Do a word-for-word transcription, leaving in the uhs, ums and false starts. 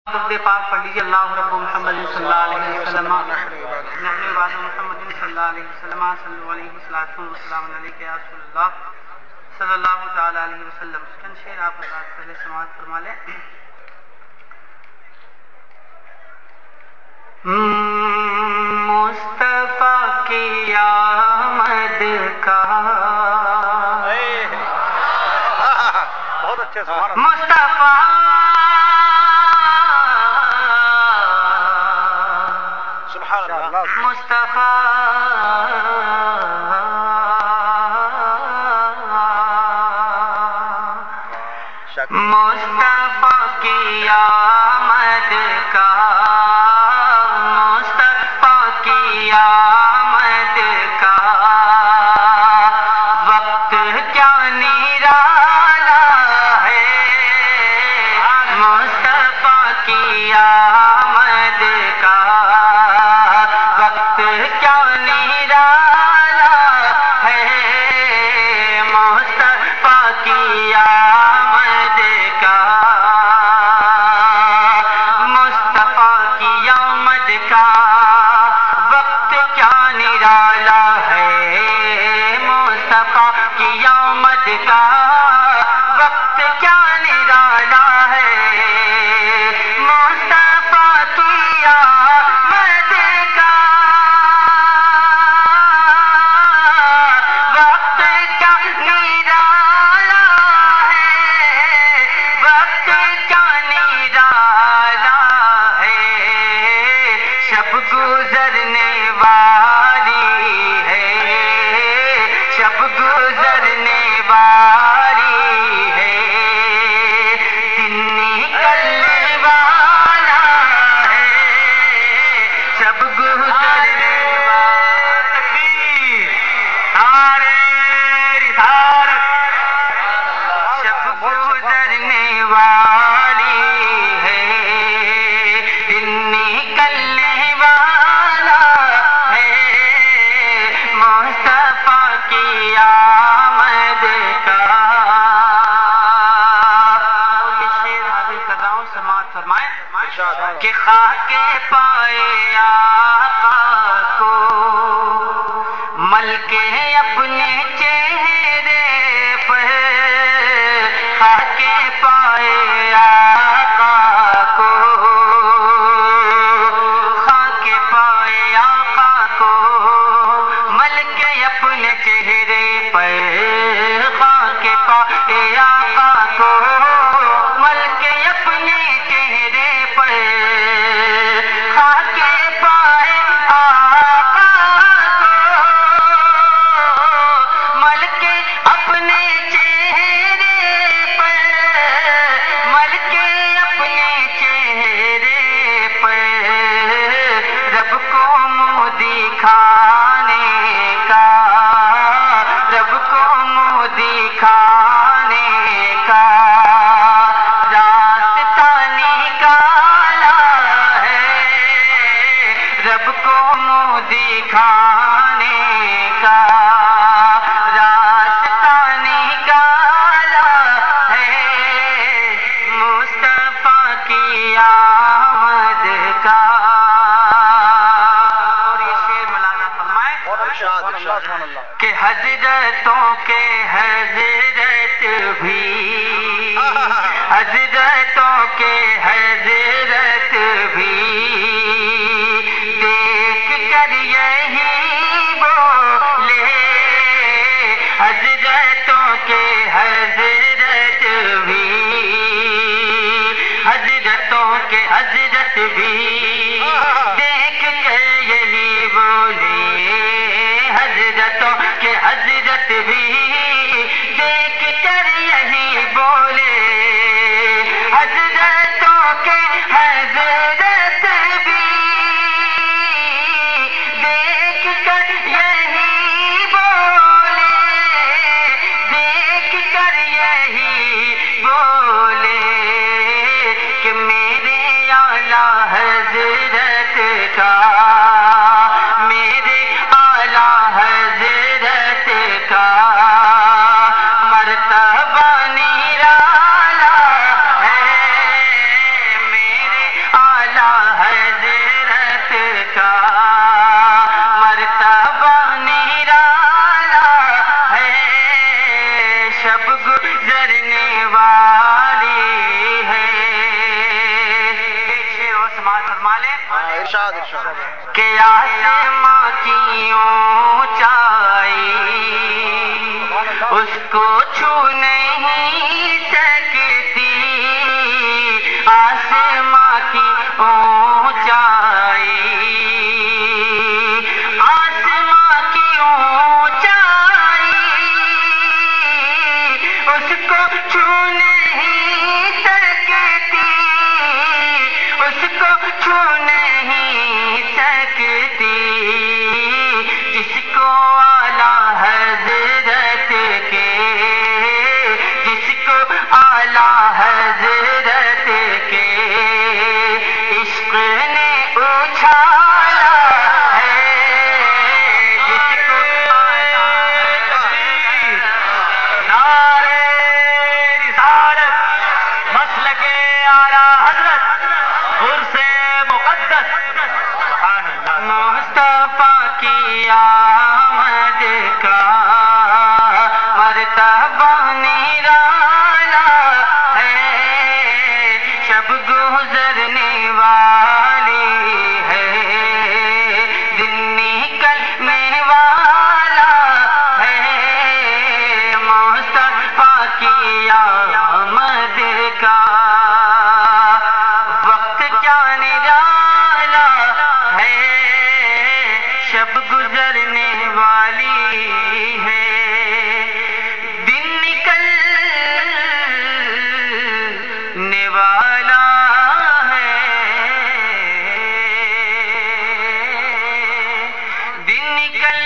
درود پاک پڑھ لیجیے اللہ رب محمد صلی اللہ علیہ وسلم نحن عباد محمد صلی اللہ علیہ وسلم صلی علیہ وسلم علیہ یا رسول اللہ صلی اللہ تعالی علیہ وسلم. چند شعر آپ حضرات پہلے سماعت فرما لیں. مصطفیٰ کی آمد کا بہت اچھے سبحان مصطفیٰ اللہ. مصطفیٰ مصطفیٰ کی آمد کا مصطفیٰ کی آمد کا وقت کیا نرالا ہے. مصطفیٰ کی آمد کا وقت کیا نرالا ہے. مصطفیٰ کی آمد کا مصطفیٰ کی آمد کا وقت کیا نرالا ہے. مصطفیٰ کی آمد کا وقت کیا نرالا ہے. مصطفیٰ کی آمد کا وقت کیا نرالا ہے. وقت کیا نرالا ہے. شب گزرنے والی ہے. شب گزرنے والی ہے. دن نکلنے والا ہے. شب گزرنے والا تکبیر نعرہ رسالت. شب گزرنے والی ہے. دن نکلنے والا ہے. مصطفیٰ کی آمد کا. اور یہ شعر حاضر کر رہا ہوں سماعت فرمائیں کہ خاک پائے آقا کو مل کے اپنے چہرے پر. خاک پائے آقا کو خاک پائے آقا کو مل کے اپنے چہرے پر. خاک پائے آقا کو مل کے اپنے چہرے پر. خاک پائے آقا کو مل کے اپنے چہرے پر. مل کے اپنے چہرے پر. رب کو منہ دکھانے کا. رب کو منہ دکھانے کا راستہ نکالا ہے. رب کو منہ دکھانے کا راستہ نکالا ہے. مصطفیٰ کی آمد کا. اور یہ شعر مولانا فرمائے کہ حضرتوں کے حضرت بھی حضرتوں کے حضرت بھی دیکھ کر یہی بولے. حضرتوں کے حضرت بھی حضرتوں کے حضرت بھی دیکھ کر یہی بولے. حضرتوں کے حضرت بھی دیکھ کر یہی بولے. حضرتوں کے حضرت بھی دیکھ کر یہی بولے. دیکھ کر یہی بولے کہ میرے اعلیٰ حضرت کا میرے اعلیٰ حضرت کا مرتبہ نرالا ہے. میرے ارشاد ارشاد کہ آسماں کی اونچائی اس کو چھو نہیں سکتی، آسماں کی اونچائی، آسماں کی اونچائی اس کو چھو نہیں سکتی، اس کو چھو نہیں سکتی، جس کو اعلیٰ حضرت کے، جس کو اعلیٰ حضرت کے عشق نے اچھالا ہے، جس کو نعرہ رسالت، مسلک اعلیٰ حضرت، عرص مقدس، سبحان اللہ، مصطفیٰ کی آمد کا مرتبہ نرالا ہے، شب گزرنے والی ہے، دن نکلنے والا ہے، مصطفیٰ کی آمد کا وقت کیا نرالا ہے، شب گزرنے والی ہے، دن نکلنے والا ہے، دن نکل